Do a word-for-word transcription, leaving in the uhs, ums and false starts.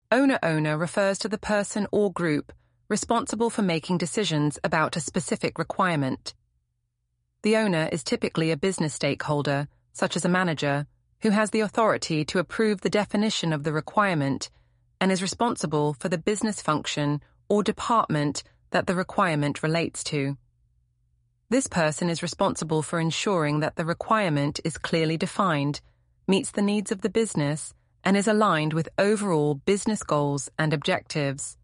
Owner-owner refers to the person or group responsible for making decisions about a specific requirement. The owner is typically a business stakeholder, such as a manager, who has the authority to approve the definition of the requirement and is responsible for the business function or department that the requirement relates to. This person is responsible for ensuring that the requirement is clearly defined, meets the needs of the business, and is aligned with overall business goals and objectives.